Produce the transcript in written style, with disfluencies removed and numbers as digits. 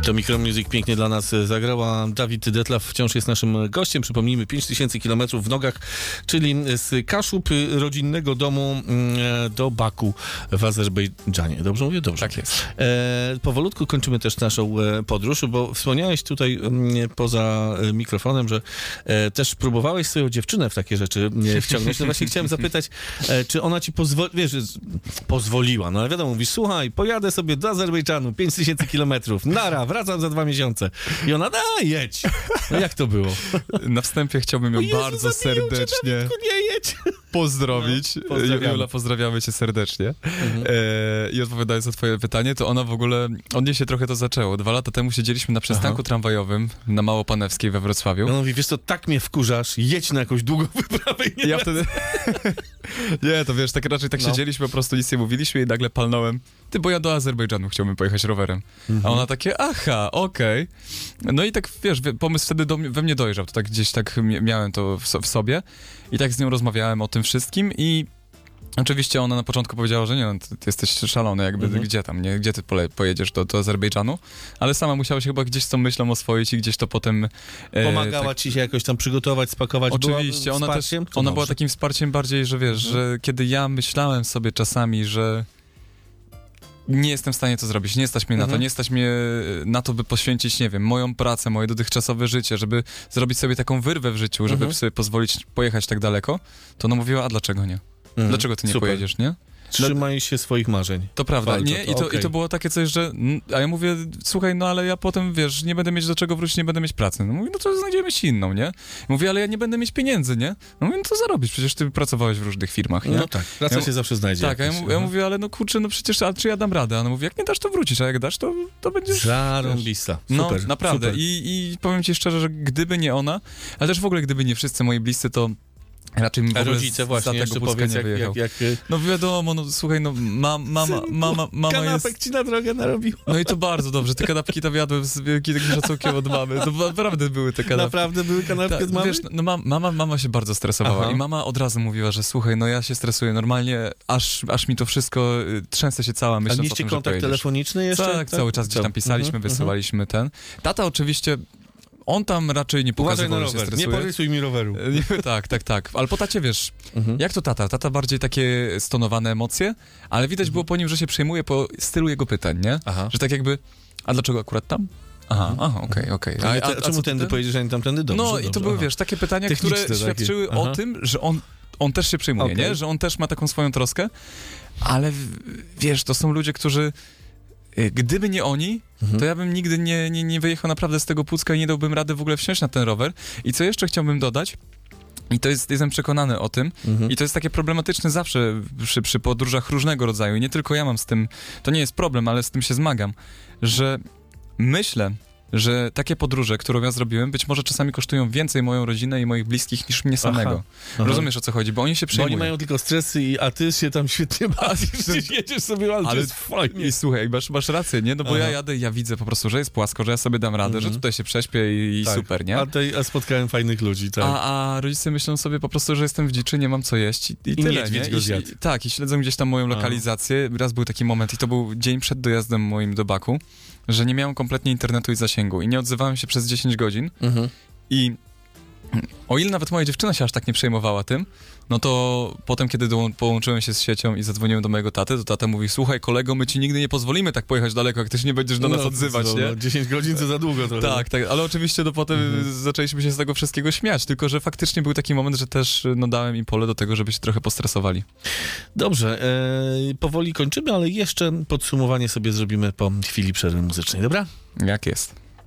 To Micromusic pięknie dla nas zagrała. Dawid Detlaw wciąż jest naszym gościem. Przypomnijmy, 5000 kilometrów w nogach, czyli z Kaszub, rodzinnego domu, do Baku w Azerbejdżanie. Dobrze mówię? Dobrze. Tak jest. Powolutku kończymy też naszą podróż, bo wspomniałeś tutaj poza mikrofonem, że też próbowałeś swoją dziewczynę w takie rzeczy wciągnąć. No właśnie chciałem zapytać, czy ona ci pozwoliła. No ale wiadomo, mówisz, słuchaj, pojadę sobie do Azerbejdżanu, 5000 kilometrów, nara, wracam za 2 miesiące. I ona, jedź. No jak to było? Na wstępie chciałbym ją bardzo serdecznie nie jedź. pozdrowić. No, pozdrawiamy. Jula, pozdrawiamy cię serdecznie. I odpowiadając na twoje pytanie, to ona w ogóle, od niej się trochę to zaczęło. 2 lata temu siedzieliśmy na przystanku tramwajowym na Małopanewskiej we Wrocławiu. No mówi, wiesz co, tak mnie wkurzasz, jedź na jakąś długą wyprawę. I ja wtedy... Nie, to wiesz, tak raczej siedzieliśmy, po prostu nic nie mówiliśmy i nagle palnąłem. Ty, bo ja do Azerbejdżanu chciałbym pojechać rowerem. A ona takie, aha, okej. No i tak, wiesz, pomysł wtedy we mnie dojrzał. To tak gdzieś tak miałem to w sobie. I tak z nią rozmawiałem o tym wszystkim i oczywiście ona na początku powiedziała, że nie, no, ty jesteś szalony, jakby gdzie tam, nie? Gdzie ty pojedziesz do Azerbejdżanu? Ale sama musiała się chyba gdzieś z tą myślą oswoić i gdzieś to potem... Pomagała ci się jakoś tam przygotować, spakować? Oczywiście, ona była takim wsparciem bardziej, że wiesz, że kiedy ja myślałem sobie czasami, że nie jestem w stanie to zrobić, nie stać mnie na to, nie stać mnie na to, by poświęcić, nie wiem, moją pracę, moje dotychczasowe życie, żeby zrobić sobie taką wyrwę w życiu, żeby sobie pozwolić pojechać tak daleko, to ona mówiła, a dlaczego nie? Dlaczego ty nie pojedziesz, nie? Trzymaj się swoich marzeń. To prawda, Walczo, nie? I to było takie coś, że... A ja mówię, słuchaj, no ale ja potem, wiesz, nie będę mieć do czego wrócić, nie będę mieć pracy. No mówię, no to znajdziemy się inną, nie? Mówię, ale ja nie będę mieć pieniędzy, nie? No mówię, no to zarobić, przecież ty pracowałeś w różnych firmach, nie? No tak, praca się zawsze znajdzie. Tak, ja mówię, ale no kurczę, no przecież, a czy ja dam radę? A ona mówi, jak nie dasz, to wrócisz, a jak dasz, to będziesz... Zarąbista. Super, No, naprawdę. Super. I powiem ci szczerze, że gdyby nie ona, ale też w ogóle gdyby nie wszyscy moi bliscy, to raczej mi w ogóle rodzice właśnie, za tego Pucka nie wyjechał. No wiadomo, no słuchaj, no mama kanapek jest... ci na drogę narobił. No i to bardzo dobrze, te kanapki to jadłem z wielkim takim szacunkiem od mamy. To naprawdę były te kanapki. Naprawdę były kanapki od mamy? Wiesz, no mama się bardzo stresowała i mama od razu mówiła, że słuchaj, no ja się stresuję normalnie, aż mi to wszystko, trzęsę się cała myśląc o tym, że mieliście kontakt telefoniczny jeszcze? Tak, cały czas gdzieś tam pisaliśmy, wysyłaliśmy ten. Tata oczywiście... On tam raczej nie pokazywał, że się stresuje. Nie porysuj mi roweru. Tak. Ale po tacie, wiesz, jak to tata? Tata bardziej takie stonowane emocje, ale widać było po nim, że się przejmuje po stylu jego pytań, nie? Że tak jakby, a dlaczego akurat tam? Okej. A czemu tędy pojedziesz, a nie tamtędy? Dobrze, no i to były, wiesz, takie pytania, które świadczyły o tym, że on też się przejmuje, nie? Że on też ma taką swoją troskę, ale wiesz, to są ludzie, którzy gdyby nie oni, to ja bym nigdy nie wyjechał naprawdę z tego Pucka i nie dałbym rady w ogóle wsiąść na ten rower. I co jeszcze chciałbym dodać, i to jestem przekonany o tym, i to jest takie problematyczne zawsze przy podróżach różnego rodzaju, i nie tylko ja mam z tym, to nie jest problem, ale z tym się zmagam, że myślę, że takie podróże, którą ja zrobiłem, być może czasami kosztują więcej moją rodzinę i moich bliskich niż mnie samego. Rozumiesz, o co chodzi? Bo oni się przejmują. Bo oni mają tylko stresy, a ty się tam świetnie bawisz, jedziesz sobie, ale to jest fajnie. I słuchaj, masz rację, nie? No bo ja jadę i ja widzę po prostu, że jest płasko, że ja sobie dam radę, że tutaj się prześpię i super, nie? A spotkałem fajnych ludzi, tak. A rodzice myślą sobie po prostu, że jestem w dziczy, nie mam co jeść i tyle, nie? I śledzą gdzieś tam moją lokalizację. Raz był taki moment i to był dzień przed dojazdem moim do Baku, że nie miałem kompletnie internetu i zasięgu i nie odzywałem się przez 10 godzin i o ile nawet moja dziewczyna się aż tak nie przejmowała tym, no to potem, kiedy połączyłem się z siecią i zadzwoniłem do mojego taty, to tata mówi, słuchaj kolego, my ci nigdy nie pozwolimy tak pojechać daleko, jak ty się nie będziesz do nas odzywać, nie? 10 godzin to za długo trochę. Tak, ale oczywiście potem zaczęliśmy się z tego wszystkiego śmiać, tylko że faktycznie był taki moment, że też dałem im pole do tego, żeby się trochę postresowali. Dobrze, powoli kończymy, ale jeszcze podsumowanie sobie zrobimy po chwili przerwy muzycznej, dobra? Jak jest.